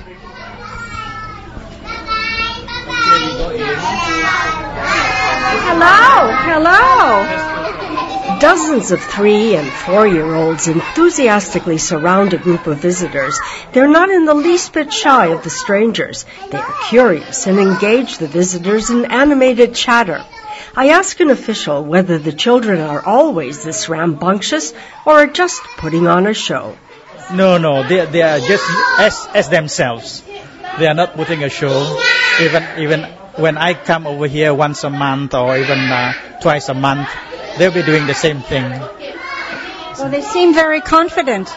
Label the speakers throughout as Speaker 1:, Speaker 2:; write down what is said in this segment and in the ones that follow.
Speaker 1: Hello. Dozens of 3- and 4-year-olds enthusiastically surround a group of visitors. They're not in the least bit shy of the strangers. They are curious and engage the visitors in animated chatter. I ask an official whether the children are always this rambunctious or are just putting on a show.
Speaker 2: No, they are just as themselves. They are not putting a show. Even when I come over here once a month or even twice a month, they'll be doing the same thing.
Speaker 3: Well, they seem very confident.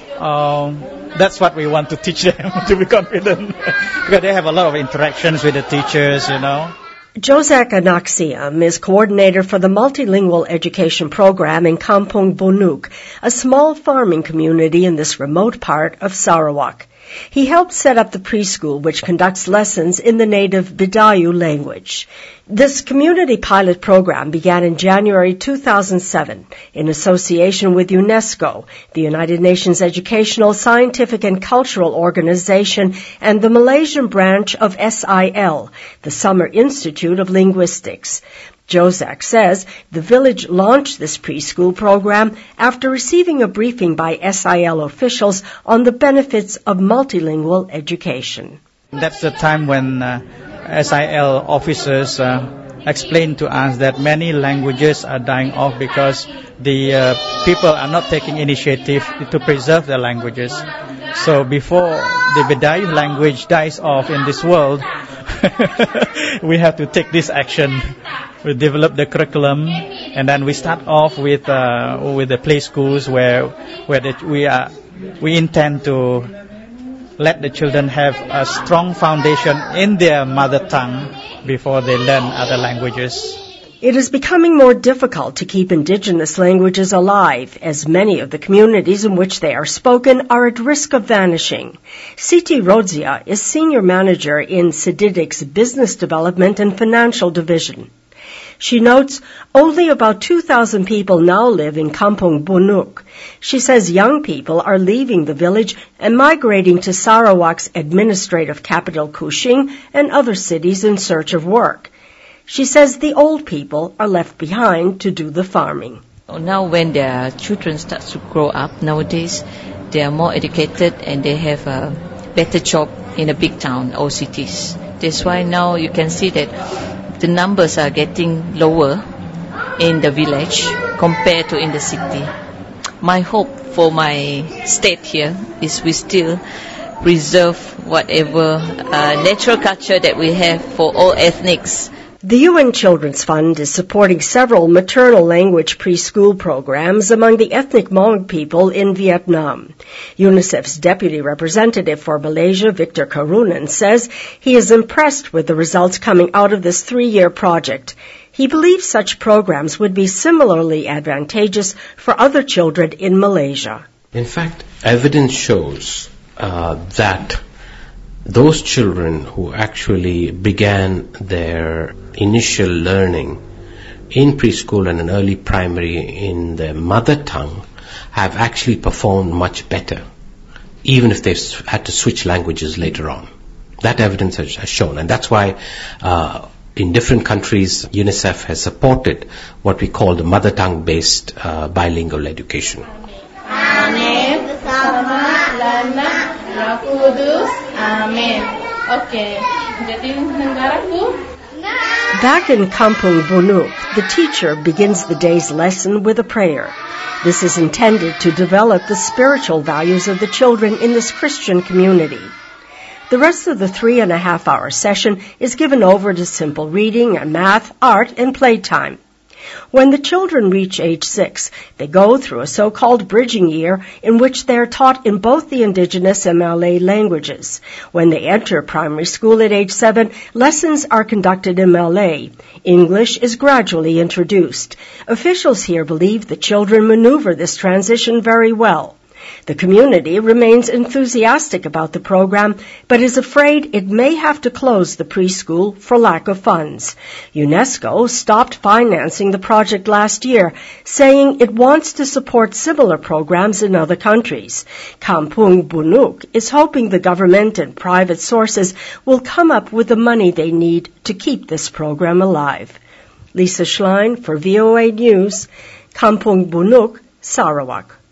Speaker 2: That's what we want to teach them, to be confident. Because they have a lot of interactions with the teachers,
Speaker 1: Josek Anaxiam is coordinator for the multilingual education program in Kampung Bonuk, a small farming community in this remote part of Sarawak. He helped set up the preschool, which conducts lessons in the native Bidayu language. This community pilot program began in January 2007 in association with UNESCO, the United Nations Educational, Scientific and Cultural Organization, and the Malaysian branch of SIL, the Summer Institute of Linguistics. Josek says the village launched this preschool program after receiving a briefing by SIL officials on the benefits of multilingual education.
Speaker 2: That's the time when SIL officers explained to us that many languages are dying off because the people are not taking initiative to preserve their languages. So before the Bidayu language dies off in this world, we have to take this action. We develop the curriculum, and then we start off with the play schools where we intend to let the children have a strong foundation in their mother tongue before they learn other languages.
Speaker 1: It is becoming more difficult to keep indigenous languages alive, as many of the communities in which they are spoken are at risk of vanishing. Siti Rodzia is senior manager in Sididic's Business Development and Financial Division. She notes only about 2,000 people now live in Kampung Bonuk. She says young people are leaving the village and migrating to Sarawak's administrative capital Kuching and other cities in search of work. She says the old people are left behind to do the farming.
Speaker 4: Now when their children start to grow up nowadays, they are more educated and they have a better job in a big town or cities. That's why now you can see that the numbers are getting lower in the village compared to in the city. My hope for my state here is we still preserve whatever natural culture that we have for all ethnics.
Speaker 1: The UN Children's Fund is supporting several maternal language preschool programs among the ethnic Hmong people in Vietnam. UNICEF's deputy representative for Malaysia, Victor Karunan, says he is impressed with the results coming out of this 3-year project. He believes such programs would be similarly advantageous for other children in Malaysia.
Speaker 5: In fact, evidence shows that those children who actually began their initial learning in preschool and in early primary in their mother tongue have actually performed much better, even if they've had to switch languages later on. That evidence has shown, and that's why in different countries UNICEF has supported what we call the mother tongue based bilingual education.
Speaker 1: Back in Kampung Bonuk, the teacher begins the day's lesson with a prayer. This is intended to develop the spiritual values of the children in this Christian community. The rest of the 3.5-hour session is given over to simple reading and math, art, and playtime. When the children reach age 6, they go through a so-called bridging year in which they are taught in both the indigenous and Malay languages. When they enter primary school at age 7, lessons are conducted in Malay. English is gradually introduced. Officials here believe the children maneuver this transition very well. The community remains enthusiastic about the program, but is afraid it may have to close the preschool for lack of funds. UNESCO stopped financing the project last year, saying it wants to support similar programs in other countries. Kampung Bunuk is hoping the government and private sources will come up with the money they need to keep this program alive. Lisa Schlein for VOA News, Kampung Bunuk, Sarawak.